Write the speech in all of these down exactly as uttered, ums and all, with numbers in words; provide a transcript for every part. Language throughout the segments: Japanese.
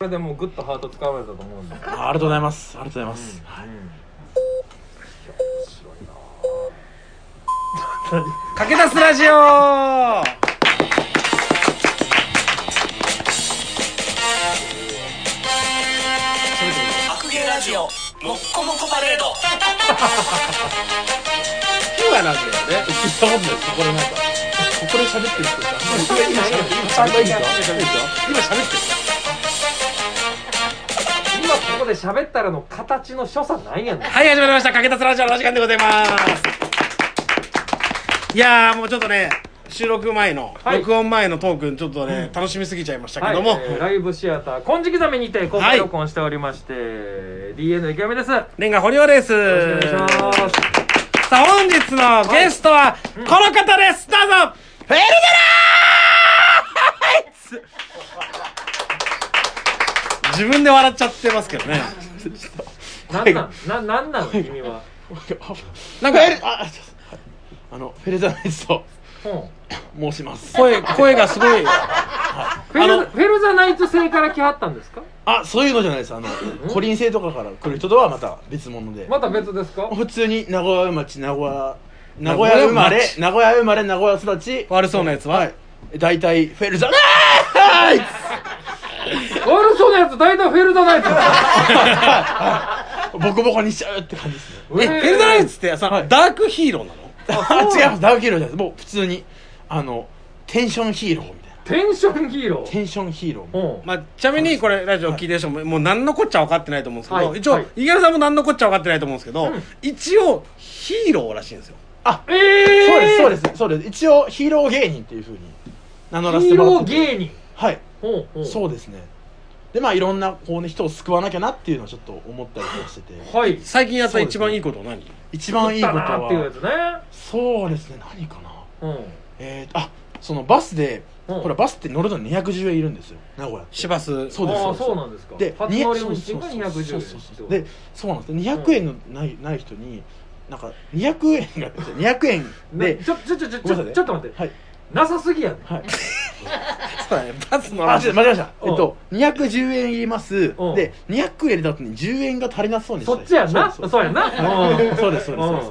これでもうグッとハート使われたと思うんで。 あ、ありがとうございます。ありがとうございます。うん、はい。 面白いな。 かけだすラジオ。 白芸ラジオもっこもこパレード。 今ラジオね。 聞いたことないです。これなんかここで喋ってる人さ、今喋ってる。今喋ってる。 今ここで喋ったらの形の所作なんやねん。 はい、始まりました。かけだすラジオの時間でございます。いやーもうちょっとね、収録前の、はい、録音前のトークちょっとね、うん、楽しみすぎちゃいましたけども、 はい、えー、ライブシアター金色ザメにて公開録音しておりまして、はい、ディーエヌ 池上です。 レンガ堀尾です。よろしくお願いします。 さあ本日のゲストは、はい、この方です。どうぞ。フェルドラー自分で笑っちゃってますけどね。 なんなんな、なんなの君は。 なんかああのフェルザナイツと申します。 声声がすごい。 はい、フェルフェルザナイツ星から来はったんですか？ あ、そういうのじゃないです。あのコリン星とかから来る人とはまた別物で。 また別ですか？ 普通に名古屋町、名古屋名古屋生まれ、名古屋生まれ、名古屋育ち。 悪そうなやつは、はい、 大体フェルザナイツ。 悪そうなやつ大体フェルザナイツ。 ボコボコにしちゃうって感じですね。 え、フェルザナイツってさ、はい、ダークヒーローなの？ あ、違います。ダークヒーローじゃないです。もう普通にあのテンションヒーローみたいな。 テンションヒーロー。 テンションヒーロー。 うん、 まあちなみにこれラジオ聞いてる人も、はい、もう何のこっちゃ分かってないと思うんですけど、はい、一応、はい、井上さんも何のこっちゃ分かってないと思うんですけど、うん、一応ヒーローらしいんですよ。 あ、えー、そうですそうですそうです。一応ヒーロー芸人っていう風に名乗らせてもらってて。 ヒーロー芸人。 はい。ほうほう、そうですね。でまあいろんなこう、ね、人を救わなきゃなっていうのをちょっと思ったりとかしてて、 はい、最近やった一番いいことは何？ 一番いいことはっていうやつね。 そうですね、何かな、うん、えー、あ、そのバスで、うん、ほらバスって乗るのににひゃくじゅうえんいるんですよ、名古屋って。 市バス。 そうです。あ、そうなんですか。 で、 初乗り運賃がにひゃくじゅうえんで、そうなんです。にひゃくえんのない、ない人になんかにひゃくえんがにひゃくえんでちょちょちょちょちょちょっと待って、はい、なさすぎやね。はい。 そうだね、バスのあ、間違えました。えっとにひゃくじゅうえんいります。でにひゃくえん入れた後にじゅうえんが足りなそうにした。 そっちやな。そうやな。 そうですそうですそうです。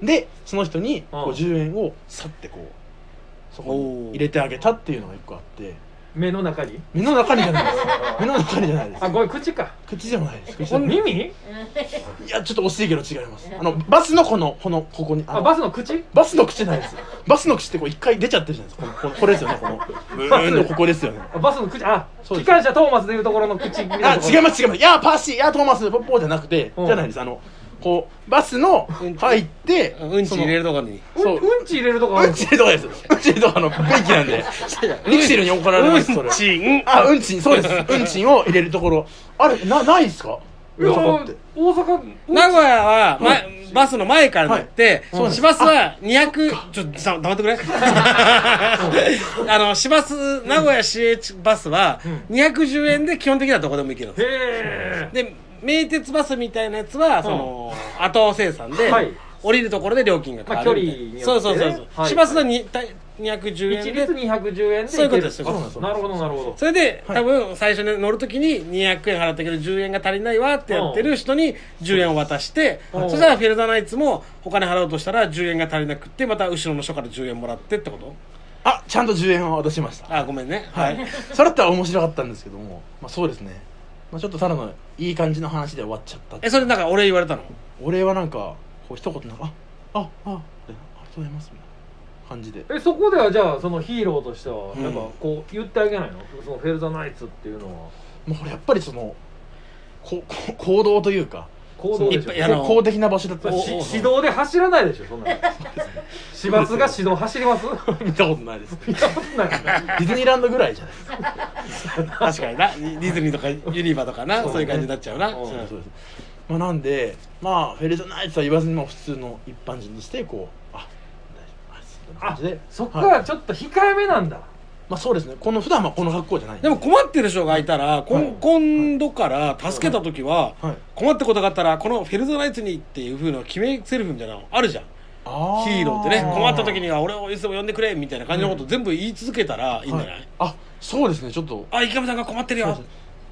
でその人にこうじゅうえんをさってこうそこに入れてあげたっていうのが一個あって。 目の中に？ 目の中にじゃないです。目の中にじゃないです。 あ、これ口か。 口じゃないです。 これ耳？いや、ちょっと惜しいけど違います。あのバスのこのこのここに。 あ、バスの口？バスの口じゃないです。バスの口ってこう一回出ちゃってるじゃないですか。このこれですよね。このブーンのここですよね。 バスの口、あ、機関車トーマスでいうところの口。あ、 違います違います。いやパーシー、いやトーマスポッポーじゃなくてじゃないです。あの。こうバスの入ってうんち入れるとこにそううんち入れるとこある。 うんち入れるとこです。うんち入れるとこの便器なんでミクシルに怒られます。それうんちあうんちそうです。うんちを入れるところあれなないですか？ いや大阪名古屋はバスの前から乗って市バスはにひゃくちょっと黙ってくれ。あの市バス名古屋市営バスはにひゃくじゅうえんで基本的なとこでも行けるんですよ。へえ。で名鉄バスみたいなやつはその後生産で降りるところで料金が変わる。 距離によって。 そうそうそうそう。市バスのにひゃくじゅうえんで一律にひゃくじゅうえんでそういうことです。 なるほどなるほど。 それで多分最初に乗るときににひゃくえん払ったけどじゅうえんが足りないわってやってる人にじゅうえんを渡して、そしたらフェルザナイツもお金払おうとしたらじゅうえんが足りなくってまた後ろの人からじゅうえんもらってってこと？ あ、ちゃんとじゅうえんを渡しました。 あ、ごめんね。 はい。それだったら面白かったんですけども、まあそうですね。まあちょっとただのいい感じの話で終わっちゃった。 え、それなんか俺言われたの？ 俺はなんかこう一言なんかあ、あ、あ、ありがとうございますみたいな感じで。 え、そこではじゃあそのヒーローとしてはなんかこう言ってあげないの？そのフェルザナイツっていうのは。 もうこれやっぱりそのここ行動というか。 行動でしょ。 公的な場所だったら指導で走らないでしょそんなの。市バスが指導走ります？ 見たことないです。 見たことない。ディズニーランドぐらいじゃないですか。確かにな。ディズニーとかユニバとかな、そういう感じになっちゃうな。そうです。 まあなんでまあフェルザナイツは言わずにも普通の一般人にしてこうあ大丈夫です。 あ、そっからちょっと控えめなんだ。 まあそうですね。この普段はこの格好じゃない。 でも困ってる人がいたら、はい、今度から助けた時は、はいはい、困ったことがあったらこのフェルザナイツにっていう風の決めセリフみたいなのあるじゃん。あヒーローってね、困った時には俺をいつでも呼んでくれみたいな感じのこと全部言い続けたらいいんじゃない？ はい、あ、そうですね。ちょっとあ、池上さんが困ってるよ。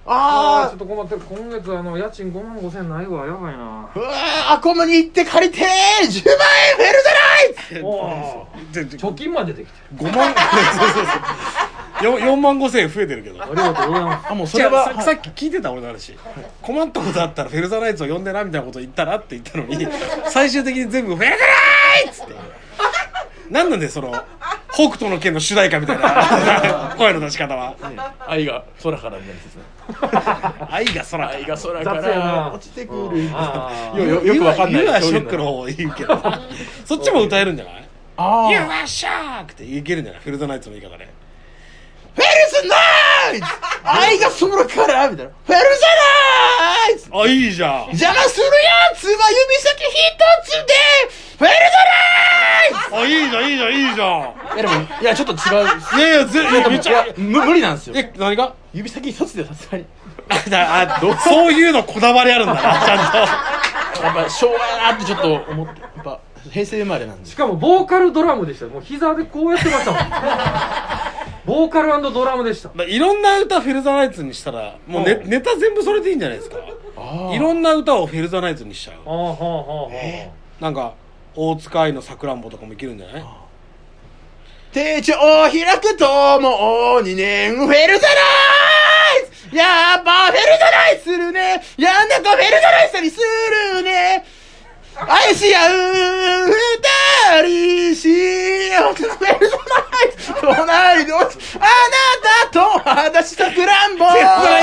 あーちょあっと困ってる。今月あの家賃ごまんごせんないわ。やばいな。 ーうわーアコムに行って借りてーじゅうまんえんフェルザナイツおー貯金まで出てきてる。 ごまんそうそうそうよんまんごせんえん増えてるけどありがとうございます。 あもうそれはじゃあささっき聞いてた俺の話、困ったことあったらフェルザナイツを呼んでなみたいなこと言ったらって言ったのに最終的に全部フェルザナイツって何なんでその北斗の拳の主題歌みたいな声の出し方は、 ね愛が空からみたいなやつですね愛が空愛が空か雑やなら落ちてくるあーよよよくわかんないユアショックの方を言うけどそっちも歌えるんじゃないあユーアショックって言えるんじゃないフェルザナイツの言い方でフェルザナイツ愛が空からみたいなフェルザナイツあいいじゃん邪魔するやつは指先一つでフェルザナイあいいじゃんいいじゃんいいじゃんツいやでもいやちょっと違ういやいやぜいやめっちゃいやむ無理なんですよえ何が指先一つでさすがにあだあそういうのこだわりあるんだなちゃんやっぱ昭和やなってちょっと思ってやっぱ平成生まれなんでしかもボーカルドラムでした。もう膝でこうやってましたもん。ボーカル&ドラムでした。 といろんな歌フェルザナイツにしたらもうネうんネタ全部それでいいんじゃないですかあーいろんな歌をフェルザナイツにしちゃうああはあはあはあ。 なんか大塚愛のさくらんぼとかもいけるんじゃない手帳を開くともうにねんフェルザナイツやっぱフェルザナイツするねやんだかフェルザナイツにするね愛し合う二人幸せのフェルザナイツ隣のあなたと私さくらんぼ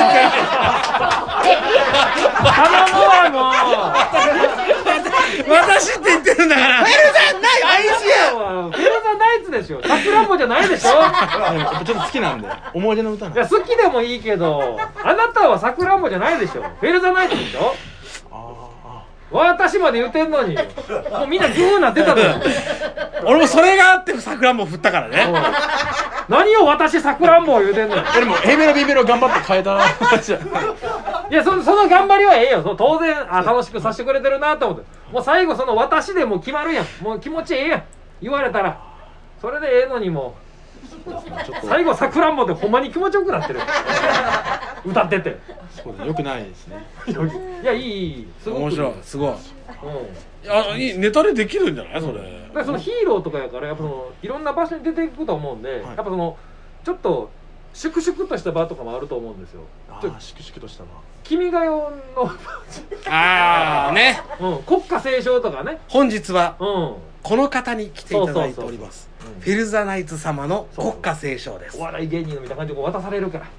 頼むわもう。 私って言ってるんだからフェルザナイツ愛し合うフェルザナイツでしょ。さくらんぼじゃないでしょ。 やっぱちょっと好きなんで思い出の歌なんでいや好きでもいいけど、あなたはさくらんぼじゃないでしょ。フェルザナイツでしょ。私まで言ってんのにもうみんなグーなってたのよ。 俺もそれがあってさくらんぼ振ったからね何を私さくらんぼを言うてんのよ。 でも A メロ B メロ頑張って変えたいや そ, その頑張りはええよ。そ当然あ楽しくさせてくれてるなと思って、もう最後その私でもう決まるやん。もう気持ちええやん言われたら。それでええのにもう最後さくらんぼでほんまに気持ちよくなってる歌ってて。 そうですよくないですねいやいいいいすごく面白いすごいうんあいいネタでできるんじゃないそれ、 だからそのヒーローとかやからやっぱそのいろんな場所に出ていくと思うんで、やっぱそのちょっと粛々とした場とかもあると思うんですよ。 あちょあ粛々としたな君が代の、 ああねうん、国歌斉唱とかね、 本日はうん、 この方に来ていただいておりますそうそうそうそううんフェルザナイツ様の国歌斉唱ですお笑い芸人のみたいな感じでこう渡されるから、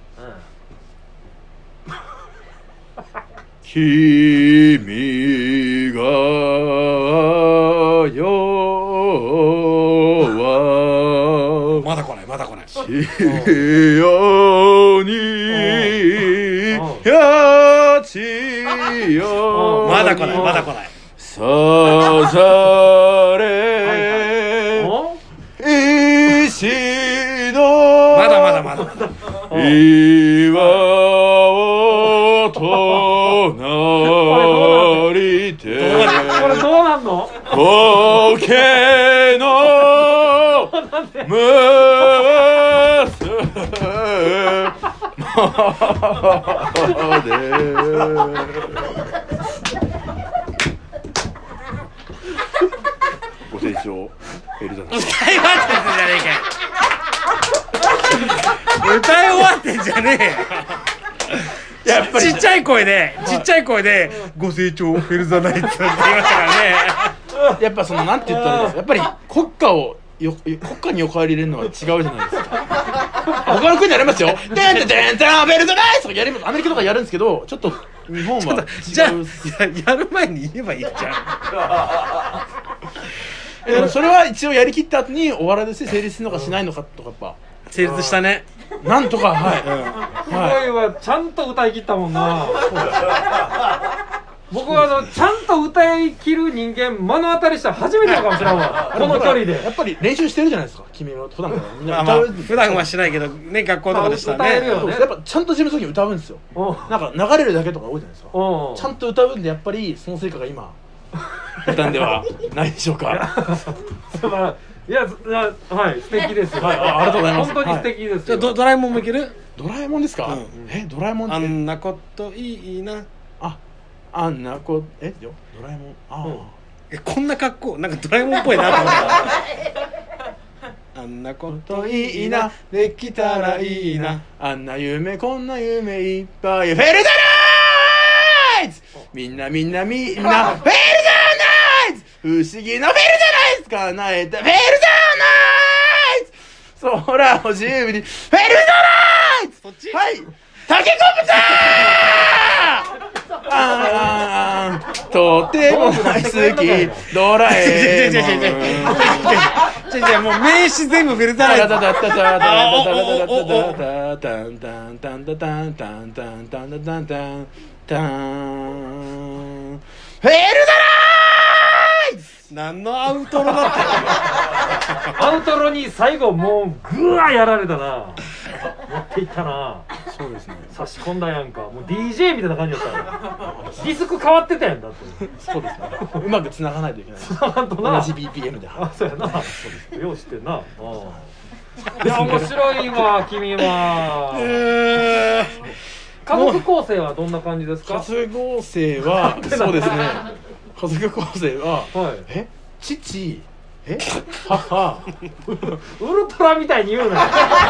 君が代はまだ来ないまだ来ない千代にやちよまだ来ないまだ来ないさざれお石のまだまだまだまだ岩を隣てこれどうなんの？ 苔のむすまでご清聴エルザナ歌い終わってんじゃねえか歌い終わってんじゃねえよやっぱりちっちゃい声でちっちゃい声でご清聴フェルザナイツって言いましたからねやっぱそのなんて言ったらいいですかやっぱり国歌をよ国歌に横入り入れるのは違うじゃないですか他の国でやりますよ「デンデンデンデンベルトナイス!」とかやりますアメリカとかやるんですけどちょっと日本は違うじゃあややる前に言えばいいじゃんえでもそれは一応やりきった後にお笑いとして成立するのかしないのかとかやっぱ成立したねなんとかはい、 すごいわ、ちゃんと歌い切ったもんな。僕はあのちゃんと歌い切る人間目の当たりしたら初めてかもしれんわこの距離で。 やっぱり練習してるじゃないですか君は普段からみんまあまあな歌う普段はしないけどね学校とかでしたらね歌えるよそうですやっぱちゃんと自分の時に歌うんですようんなんか流れるだけとか多いじゃないですかうんちゃんと歌うんでやっぱりその成果が今出たんではないでしょうかだからいやいやはい素敵ですよ。 はいあありがとうございます本当に素敵ですよ。 じゃあドドラえもんもいけるドラえもんですか、 うんえドラえもんってあんなこといいな。 ああんなこえよドラえもんああ、 うんえこんな格好なんかドラえもんっぽいなと思ったあんなこといいなできたらいいな。 あんな夢こんな夢いっぱいフェルトナイツみんなみんなみんなフェルトナイツ不思議なフェルトナイツ叶えたフェルトナイツ空を自由にフェルトナイツそっちはいタケコプターあーとても大好きドラえもん違う違う違う違う違う違う違うもう名詞全部フェルタライズ。 タタタタタタタタタあタタタンタンタンタタンタンタンタンタンタンタンタンフェルトナイツ何のアウトロだったアウトロに最後もうグワーやられたな。持っていったな。 そうですね差し込んだやんか。もう ディージェー みたいな感じだったよ。ディスク変わってたやんだって。 そうですねうまく繋がないといけないなんとな同じ ビーピーエム であ、そうやな。よう知ってんな。うんいや面白いわ君は。 え家族構成はどんな感じですか。 家族構成はそうですね家族構成ははい。 え父え母ウルトラみたいに言うなよ。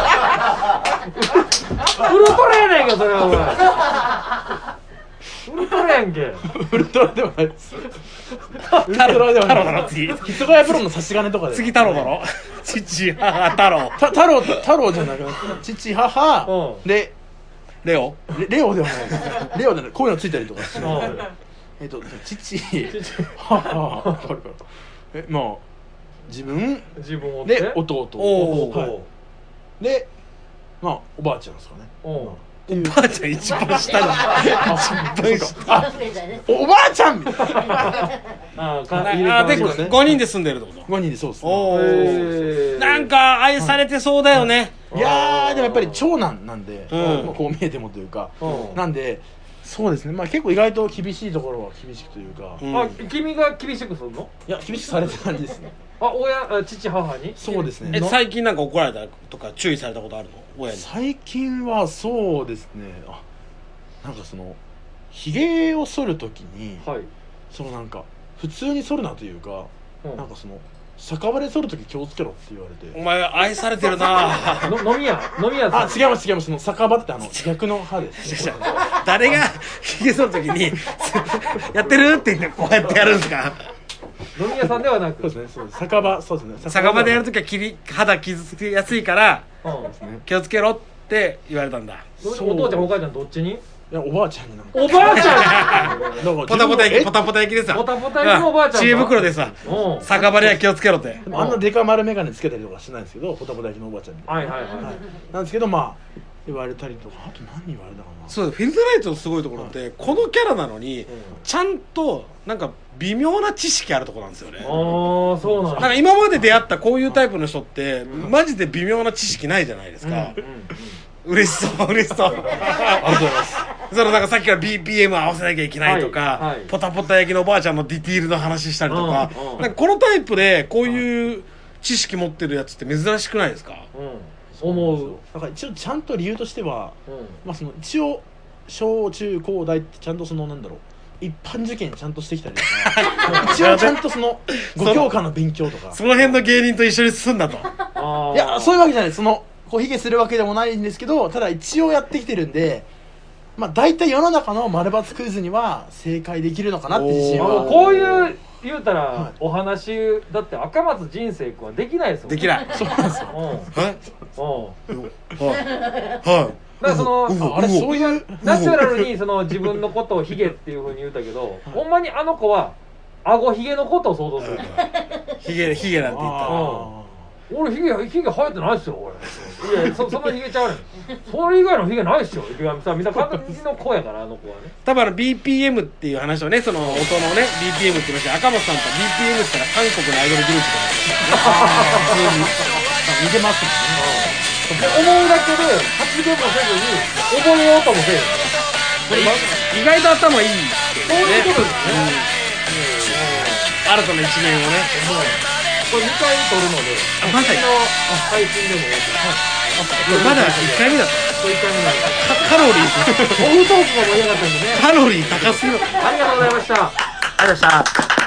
ウルトラやねんけそれはお前。ウルトラやんけ。 ウルトラではないですウルトラでは太郎だないろ次ヒトガヤプロの差し金とかで次太郎だろ父母太郎た太郎太郎じゃなくて父母うんでレオレレオではないですレオではないこういうのついたりとかしてうんえっと父母これこれえまあ自分自分をってで弟おーはいでまあおばあちゃんですかねうんおばあちゃん一番下に一番下あおばあちゃんみたいなあかあ入れ替わりでそうですねごにんで住んでるってこと。 ごにんでそうですねおへーーなんか愛されてそうだよね。 いやーでもやっぱり長男なんで、 うんまあこう見えてもというか、 うんなんでそうですねまあ結構意外と厳しいところは厳しくというか、いうんあ君が厳しくするの。 や厳しくされてる感じですねあ親あ父母に。 そうですねえ最近なんか怒られたとか注意されたことあるの親に。 最近はそうですねあなんかそのひげを剃るときに、 はい。 そのなんか普通に剃るなというか、 うんなんかその酒場で剃るとき気をつけろって言われてお前愛されてるなの飲み屋飲み屋さん。 あ違います違いますその酒場ってあの逆の歯です誰がひげ剃るときにやってるって言ってこうやってやるんですか。 飲み屋さんではなく。 そうですねそうです酒場そうですね酒場でやるとききは切り肌傷つきやすいからうんですね気をつけろって言われたんだ。 おそう父ちゃんお母ちゃんどっちに。 いやおばあちゃんになんかおばあちゃん。 だからポタポタ焼えきポタポタ焼きでさポタポタ焼きのおばあちゃんが知恵袋でさうん酒場では気をつけろって。 でもあんなデカ丸メガネつけたりとかしてないんですけどポタポタ焼きのおばあちゃんにはいはいはい。 なんですけどまあ言われたりとかあと何言われたかなそうフィルトライトのすごいところってこのキャラなのにちゃんとなんか微妙な知識あるところなんですよね。 ああそうなんだ。 なんか今まで出会ったこういうタイプの人ってマジで微妙な知識ないじゃないですか。 うんうん嬉しそう嬉しそう。 ありがとうございますそのなんかさっきから ビーピーエム 合わせなきゃいけないとか、 はいはいポタポタ焼きのおばあちゃんのディティールの話したりとか、 うんうんなんかこのタイプでこういう知識持ってるやつって珍しくないですか。 うん思う。 だから一応ちゃんと理由としてはうんまあその一応小中高大ってちゃんとそのなんだろう一般受験ちゃんとしてきたりとか一応ちゃんとそのご教科の勉強とかその辺の芸人と一緒に進んだと。 あーいやそういうわけじゃないそのこう卑下するわけでもないんですけどただ一応やってきてるんでまあ大体世の中の丸抜クイズには正解できるのかなって自信はあのこういう言うたら、 はいお話だって赤松仁生君はできないですもんできない。 そうなんですようんうんはいはいはい。 だからそのああれそういうナチュラルにその自分のことをヒゲっていうふうに言うたけど、ほんまにあの子は顎ヒゲのことを想像するからヒゲヒゲなんて言ったら。 あ俺ヒゲヒゲ生えてないっすよ俺いやそそんなヒゲちゃうねんそれ以外のヒゲないっすよ池上さんみんな感じの子やからあの子はね多分あの ビーピーエム っていう話をねその音のね ビーピーエム って言いました赤松さんと ビーピーエム って言ったら韓国のアイドルグループ似てますもんね思うだけで発言もせずに覚えようともせえよとね意外と頭いいってそういうことですね、 新たな一面をねこれにかい撮るので、 あマジで次の配信でもいいです。 まだいっかいめだったこれいっかいめなんでカロリーオフトークが盛り上がったんでね。 カロリー高すぎるありがとうございました。 ありがとうございました。